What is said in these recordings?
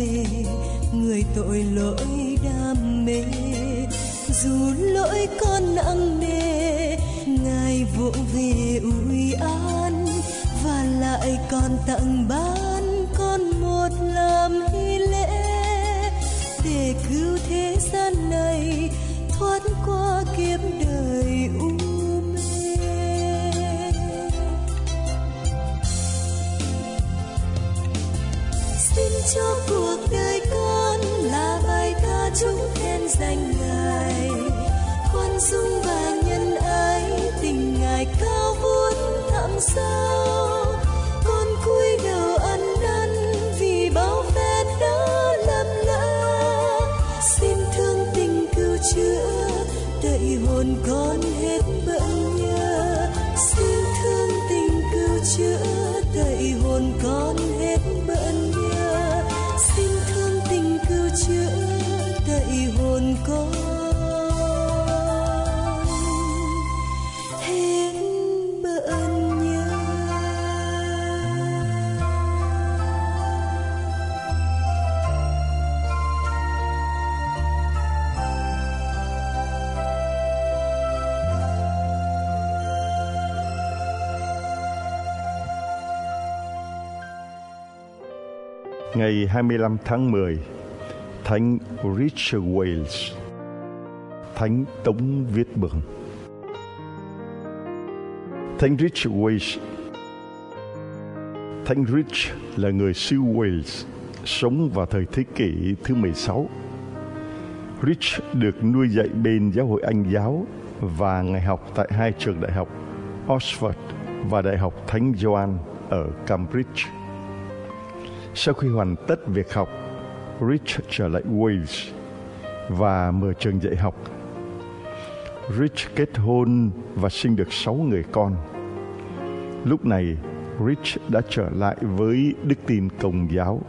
người tội lỗi đam mê. Dù lỗi con nặng nề, Ngài vỗ về ủi an, và lại còn tặng ban con một làm hy lễ, để cứu thế gian này thoát qua kiếp đời u mê. Xin cho cuộc đời con là bài ca chúc khen danh Ngài, khoan dung và nhân ái, tình Ngài cao vút thẳm sâu. Con cúi đầu ăn năn vì bao phen đã lầm lỡ, xin thương tình cứu chữa, đợi hồn con hết bận nhớ. Xin thương tình cứu chữa, đợi hồn con hết bận nhớ. Xin thương tình cứu chữa, đợi hồn con hết bận nhớ. Ngày 25 tháng 10, Thánh Richard Wales, Thánh Tống Viết Bường. Thánh Richard Wales. Thánh Rich là người xứ Wales, sống vào thời thế kỷ thứ 16. Rich được nuôi dạy bên giáo hội Anh giáo và Ngài học tại hai trường đại học Oxford và Đại học Thánh Gioan ở Cambridge. Sau khi hoàn tất việc học, Rich trở lại Wales và mở trường dạy học. Rich kết hôn và sinh được 6 người con. Lúc này, Rich đã trở lại với đức tin Công giáo.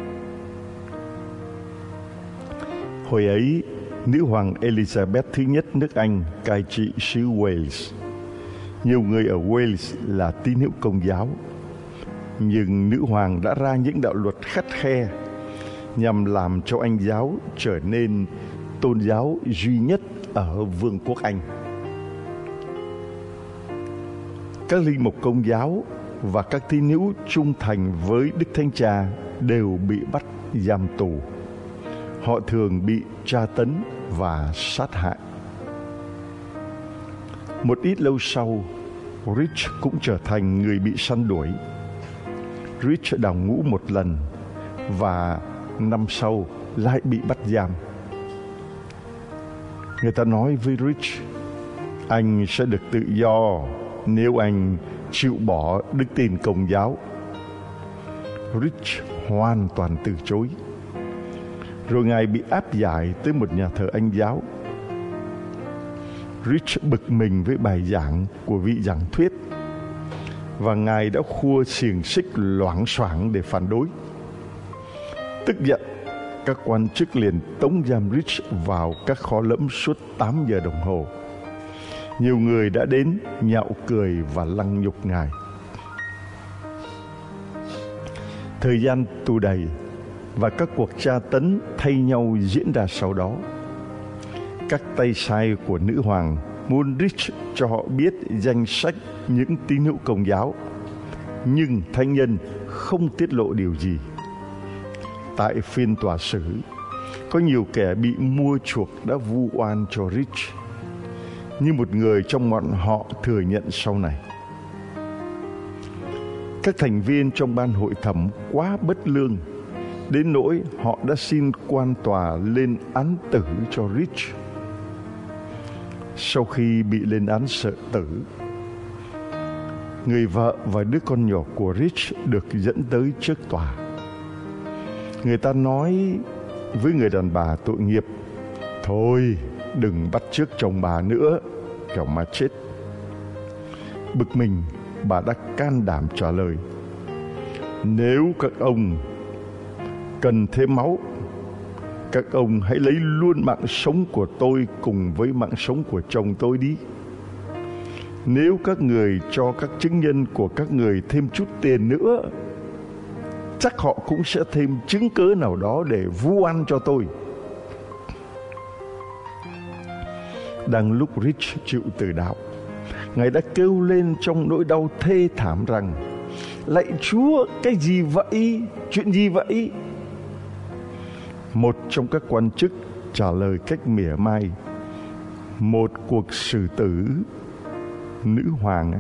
Hồi ấy, nữ hoàng Elizabeth thứ nhất nước Anh cai trị xứ Wales. Nhiều người ở Wales là tín hữu Công giáo, nhưng nữ hoàng đã ra những đạo luật khắt khe nhằm làm cho Anh giáo trở nên tôn giáo duy nhất ở Vương quốc Anh. Các linh mục Công giáo và các tín hữu trung thành với Đức Thánh Cha đều bị bắt giam tù. Họ thường bị tra tấn và sát hại. Một ít lâu sau, Rich cũng trở thành người bị săn đuổi. Rich đào ngũ một lần và năm sau lại bị bắt giam. Người ta nói với Rich, anh sẽ được tự do nếu anh chịu bỏ đức tin Công giáo. Rich hoàn toàn từ chối. Rồi Ngài bị áp giải tới một nhà thờ Anh giáo. Rich bực mình với bài giảng của vị giảng thuyết, và Ngài đã khua xiềng xích loảng xoảng để phản đối. Tức giận, các quan chức liền tống giam Rich vào các kho lẫm suốt 8 giờ đồng hồ. Nhiều người đã đến nhạo cười và lăng nhục Ngài. Thời gian tù đầy và các cuộc tra tấn thay nhau diễn ra sau đó. Các tay sai của nữ hoàng muốn Rich cho họ biết danh sách những tín hữu Công giáo, nhưng thánh nhân không tiết lộ điều gì. Tại phiên tòa xử, có nhiều kẻ bị mua chuộc đã vu oan cho Rich, như một người trong bọn họ thừa nhận sau này. Các thành viên trong ban hội thẩm quá bất lương, đến nỗi họ đã xin quan tòa lên án tử cho Rich. Sau khi bị lên án sợ tử, người vợ và đứa con nhỏ của Rich được dẫn tới trước tòa. Người ta nói với người đàn bà tội nghiệp, thôi đừng bắt chước chồng bà nữa, kẻo mà chết. Bực mình, bà đã can đảm trả lời, nếu các ông cần thêm máu, các ông hãy lấy luôn mạng sống của tôi cùng với mạng sống của chồng tôi đi. Nếu các người cho các chứng nhân của các người thêm chút tiền nữa, chắc họ cũng sẽ thêm chứng cớ nào đó để vu oan cho tôi. Đang lúc Rich chịu tử đạo, Ngài đã kêu lên trong nỗi đau thê thảm rằng: lạy Chúa, cái gì vậy? Chuyện gì vậy? Một trong các quan chức trả lời cách mỉa mai: một cuộc xử tử nữ hoàng.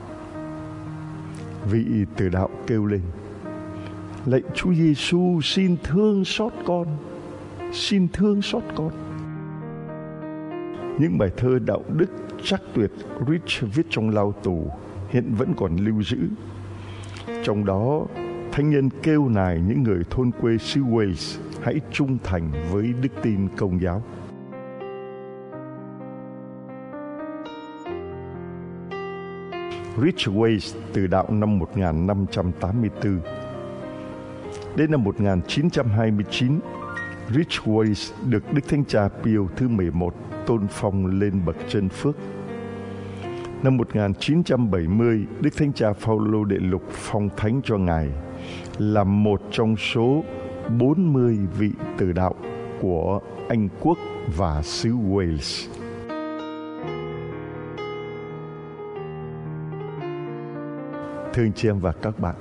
Vị tử đạo kêu lên: lạy Chúa Giêsu, xin thương xót con, xin thương xót con. Những bài thơ đạo đức trắc tuyệt Rich viết trong lao tù hiện vẫn còn lưu giữ. Trong đó, thánh nhân kêu nài những người thôn quê xứ Wales hãy trung thành với đức tin Công giáo. Rich Wales từ đạo năm 1584. Đến năm 1929, Rich Wales được Đức Thánh Cha Pio thứ 11 tôn phong lên bậc chân phước. Năm 1970, Đức Thánh Cha Phaolô đệ lục phong thánh cho Ngài làm một trong số 40 vị tử đạo của Anh Quốc và xứ Wales. Thưa anh chị em và các bạn,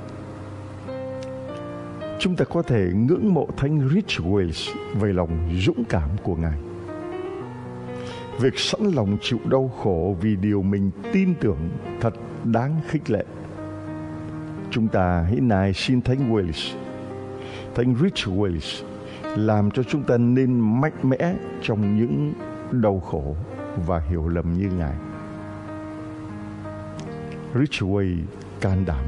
chúng ta có thể ngưỡng mộ Thánh Rich Wales về lòng dũng cảm của Ngài. Việc sẵn lòng chịu đau khổ vì điều mình tin tưởng thật đáng khích lệ. Chúng ta hãy nài xin Thánh Wales, Thánh Rich Wales làm cho chúng ta nên mạnh mẽ trong những đau khổ và hiểu lầm như Ngài. Rich Wales can đảm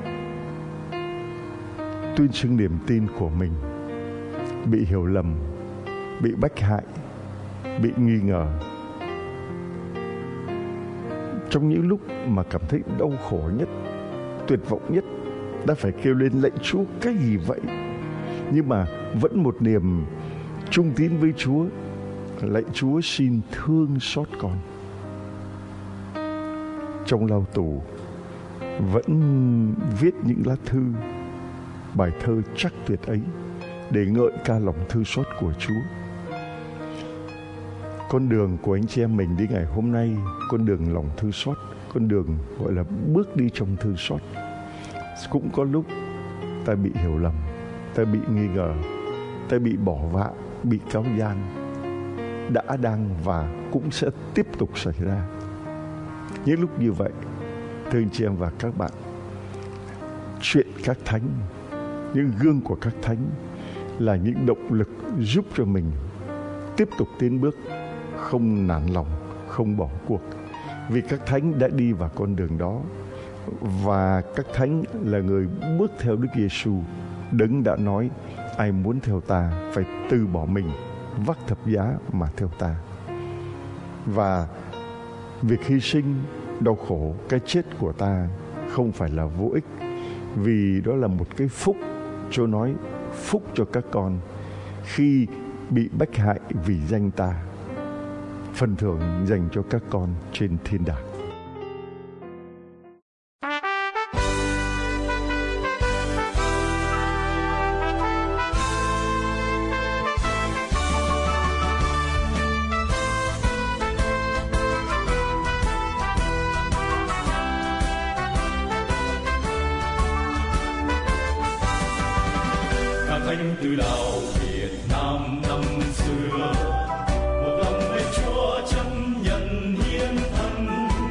tuyên xưng niềm tin của mình bị hiểu lầm, bị bách hại, bị nghi ngờ. Trong những lúc mà cảm thấy đau khổ nhất, tuyệt vọng nhất, đã phải kêu lên lạy Chúa, cái gì vậy? Nhưng mà vẫn một niềm trung tín với Chúa: lạy Chúa, xin thương xót con. Trong lao tù vẫn viết những lá thư, bài thơ trắc tuyệt ấy để ngợi ca lòng thương xót của Chúa. Con đường của anh chị em mình đến ngày hôm nay, con đường lòng thương xót, con đường gọi là bước đi trong thương xót. Cũng có lúc ta bị hiểu lầm, ta bị nghi ngờ, ta bị bỏ vạ, bị cáo gian, đã, đang và cũng sẽ tiếp tục xảy ra. Những lúc như vậy, thưa anh chị em và các bạn, chuyện các thánh, những gương của các thánh là những động lực giúp cho mình tiếp tục tiến bước, không nản lòng, không bỏ cuộc. Vì các thánh đã đi vào con đường đó, và các thánh là người bước theo Đức Giêsu, Đấng đã nói: ai muốn theo ta phải từ bỏ mình, vác thập giá mà theo ta. Và việc hy sinh, đau khổ, cái chết của ta không phải là vô ích, vì đó là một cái phúc. Chúa nói: phúc cho các con khi bị bách hại vì danh ta, phần thưởng dành cho các con trên thiên đàng. Thánh từ đạo Việt Nam năm xưa, một lòng với Chúa chấp nhận hiến thân,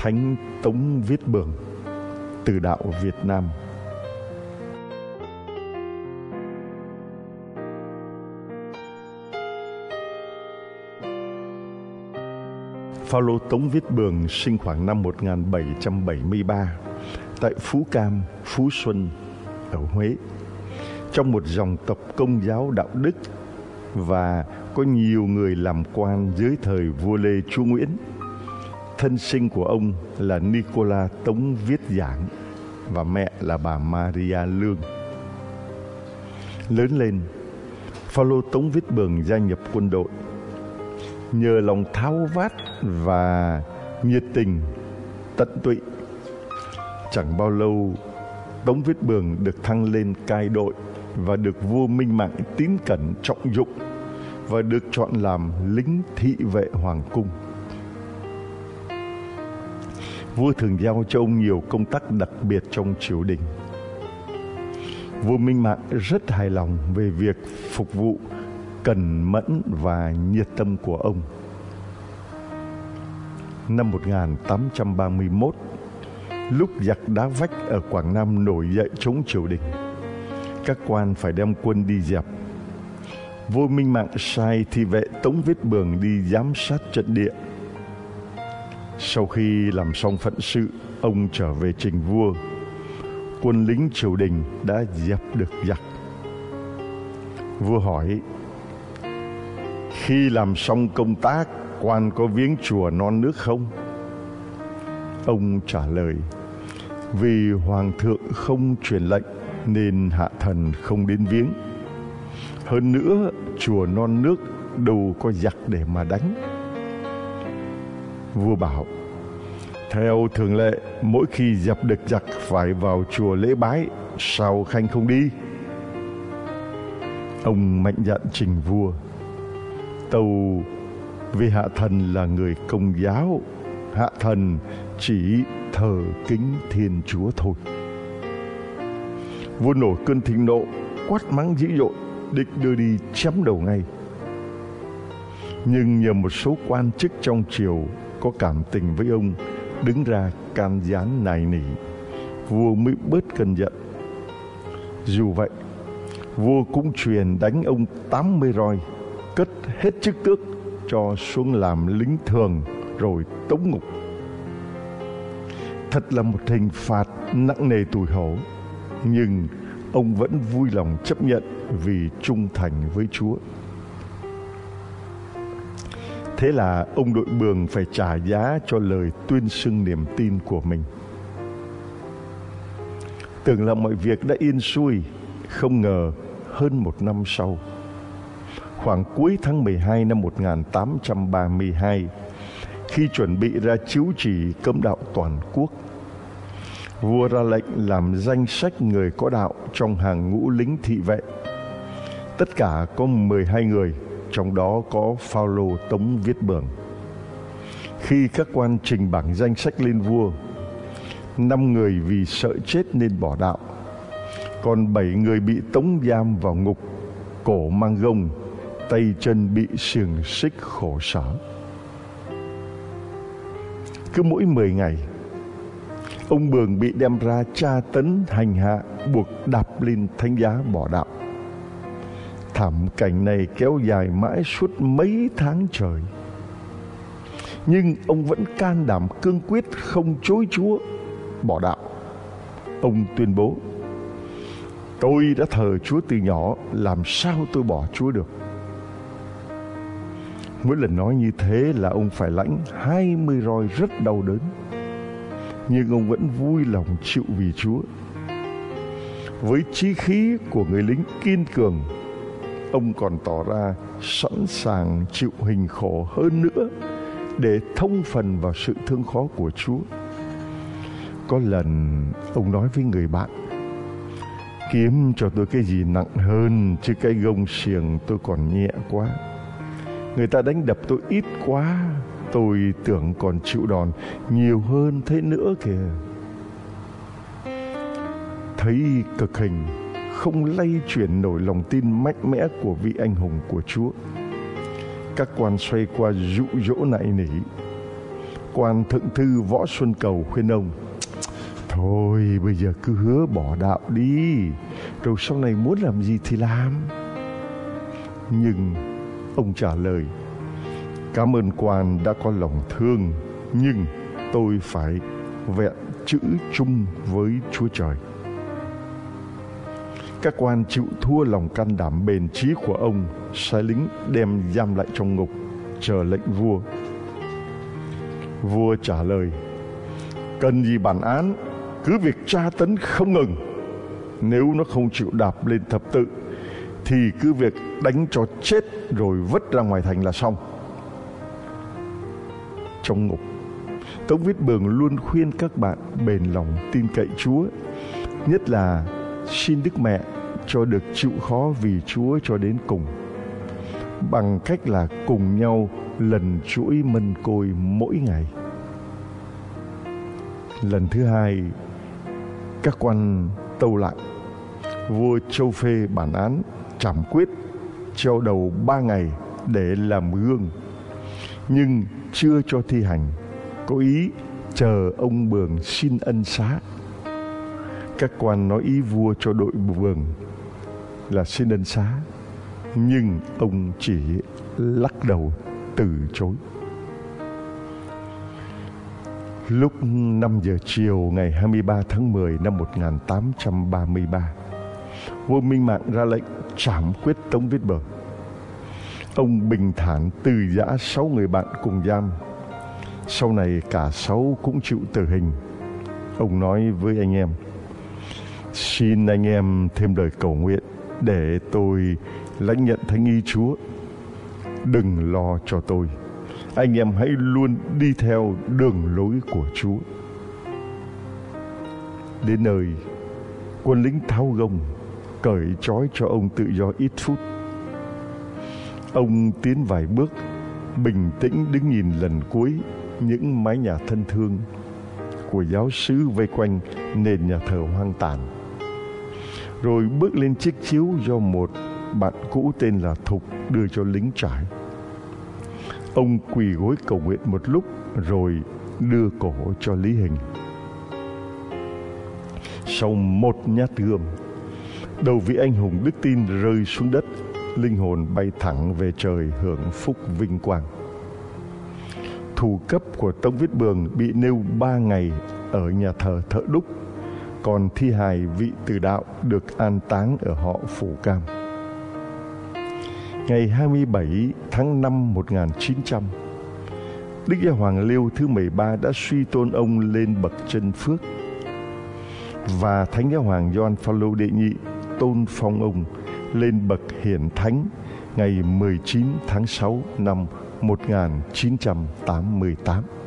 Thánh Tống Viết Bường, Từ Đạo Việt Nam. Phaolô Tống Viết Bường sinh khoảng năm 1773 tại Phú Cam, Phú Xuân ở Huế, trong một dòng tộc Công giáo đạo đức, và có nhiều người làm quan dưới thời vua Lê Chúa Nguyễn. Thân sinh của ông là Nicola Tống Viết Giảng và mẹ là bà Maria Lương. Lớn lên, Phaolô Tống Viết Bường gia nhập quân đội. Nhờ lòng tháo vát và nhiệt tình tận tụy, chẳng bao lâu Tống Viết Bường được thăng lên cai đội và được vua Minh Mạng tín cẩn trọng dụng và được chọn làm lính thị vệ hoàng cung. Vua thường giao cho ông nhiều công tác đặc biệt trong triều đình. Vua Minh Mạng rất hài lòng về việc phục vụ cần mẫn và nhiệt tâm của ông. Năm 1831, lúc giặc Đá Vách ở Quảng Nam nổi dậy chống triều đình, các quan phải đem quân đi dẹp. Vua Minh Mạng sai thị vệ Tống Viết Bường đi giám sát trận địa. Sau khi làm xong phận sự, ông trở về trình vua. Quân lính triều đình đã dẹp được giặc. Vua hỏi: khi làm xong công tác, quan có viếng chùa Non Nước không? Ông trả lời: vì hoàng thượng không truyền lệnh nên hạ thần không đến viếng. Hơn nữa, chùa Non Nước đâu có giặc để mà đánh. Vua bảo: theo thường lệ, mỗi khi dẹp được giặc phải vào chùa lễ bái, sao khanh không đi? Ông mạnh dạn trình vua: tâu vì hạ thần là người Công giáo, hạ thần chỉ thờ kính Thiên Chúa thôi. Vua nổi cơn thịnh nộ, quát mắng dữ dội, định đưa đi chém đầu ngay. Nhưng nhờ một số quan chức trong triều có cảm tình với ông đứng ra can gián nài nỉ, vua mới bớt cơn giận. Dù vậy, vua cũng truyền đánh ông 80 roi, cất hết chức tước, cho xuống làm lính thường rồi tống ngục. Thật là một hình phạt nặng nề tủi hổ, nhưng ông vẫn vui lòng chấp nhận vì trung thành với Chúa. Thế là ông đội Bường phải trả giá cho lời tuyên xưng niềm tin của mình. Tưởng là mọi việc đã yên xuôi, không ngờ hơn một năm sau, khoảng cuối tháng 12 năm 1832, khi chuẩn bị ra chiếu chỉ cấm đạo toàn quốc, vua ra lệnh làm danh sách người có đạo trong hàng ngũ lính thị vệ. Tất cả có 12 người, trong đó có Phaolô Tống Viết Bường. Khi các quan trình bảng danh sách lên vua, 5 người vì sợ chết nên bỏ đạo, còn 7 người bị tống giam vào ngục, cổ mang gông, tay chân bị xiềng xích khổ sở. Cứ mỗi 10 ngày, ông Bường bị đem ra tra tấn hành hạ, buộc đạp lên thánh giá bỏ đạo. Thảm cảnh này kéo dài mãi suốt mấy tháng trời. Nhưng ông vẫn can đảm cương quyết không chối Chúa, bỏ đạo. Ông tuyên bố: tôi đã thờ Chúa từ nhỏ, làm sao tôi bỏ Chúa được? Mỗi lần nói như thế là ông phải lãnh 20 roi rất đau đớn, nhưng ông vẫn vui lòng chịu vì Chúa. Với chí khí của người lính kiên cường, ông còn tỏ ra sẵn sàng chịu hình khổ hơn nữa để thông phần vào sự thương khó của Chúa. Có lần ông nói với người bạn: kiếm cho tôi cái gì nặng hơn, chứ cái gông xiềng tôi còn nhẹ quá. Người ta đánh đập tôi ít quá, tôi tưởng còn chịu đòn nhiều hơn thế nữa kìa. Thấy cực hình không lay chuyển nổi lòng tin mạnh mẽ của vị anh hùng của Chúa, các quan xoay qua dụ dỗ nài nỉ. quan thượng thư Võ Xuân Cầu khuyên ông: thôi bây giờ cứ hứa bỏ đạo đi, rồi sau này muốn làm gì thì làm. Nhưng ông trả lời: cảm ơn quan đã có lòng thương, nhưng tôi phải vẹn chữ chung với Chúa Trời. Các quan chịu thua lòng can đảm bền chí của ông, sai lính đem giam lại trong ngục, chờ lệnh vua. Vua trả lời: cần gì bản án, cứ việc tra tấn không ngừng. Nếu nó không chịu đạp lên thập tự thì cứ việc đánh cho chết rồi vứt ra ngoài thành là xong. Trong ngục, Tống Viết Bường luôn khuyên các bạn bền lòng tin cậy Chúa, nhất là xin Đức Mẹ cho được chịu khó vì Chúa cho đến cùng, bằng cách là cùng nhau lần chuỗi mân côi mỗi ngày. Lần thứ hai, các quan tâu lại. Vua Châu phê bản án trảm quyết treo đầu 3 ngày để làm gương, nhưng chưa cho thi hành, có ý chờ ông Bường xin ân xá. Các quan nói ý vua cho đội Bường là xin ân xá, nhưng ông chỉ lắc đầu từ chối. Lúc 5 giờ chiều ngày 23 tháng 10 năm 1833, vua Minh Mạng ra lệnh trảm quyết Tống Viết Bường. Ông bình thản từ giã 6 người bạn cùng giam. Sau này cả 6 cũng chịu tử hình. Ông nói với anh em: xin anh em thêm lời cầu nguyện để tôi lãnh nhận thánh ý Chúa. Đừng lo cho tôi, anh em hãy luôn đi theo đường lối của Chúa. Đến nơi, quân lính tháo gông, cởi trói cho ông tự do ít phút. Ông tiến vài bước, bình tĩnh đứng nhìn lần cuối những mái nhà thân thương của giáo xứ vây quanh nền nhà thờ hoang tàn, rồi bước lên chiếc chiếu do một bạn cũ tên là Thục đưa cho lính trải. Ông quỳ gối cầu nguyện một lúc rồi đưa cổ cho Lý Hình. Sau một nhát gươm, đầu vị anh hùng đức tin rơi xuống đất, linh hồn bay thẳng về trời hưởng phúc vinh quang. Thủ cấp của Tống Viết Bường bị nêu 3 ngày ở nhà thờ Thợ Đúc, còn thi hài vị tử đạo được an táng ở họ Phủ Cam. Ngày 27 tháng 5 1900, Đức Giáo Hoàng Lêu thứ 13 đã suy tôn ông lên bậc chân phước, và Thánh Giáo Hoàng Gioan Phaolô đệ nhị tôn phong ông lên bậc hiển thánh ngày 19 tháng 6 năm 1988.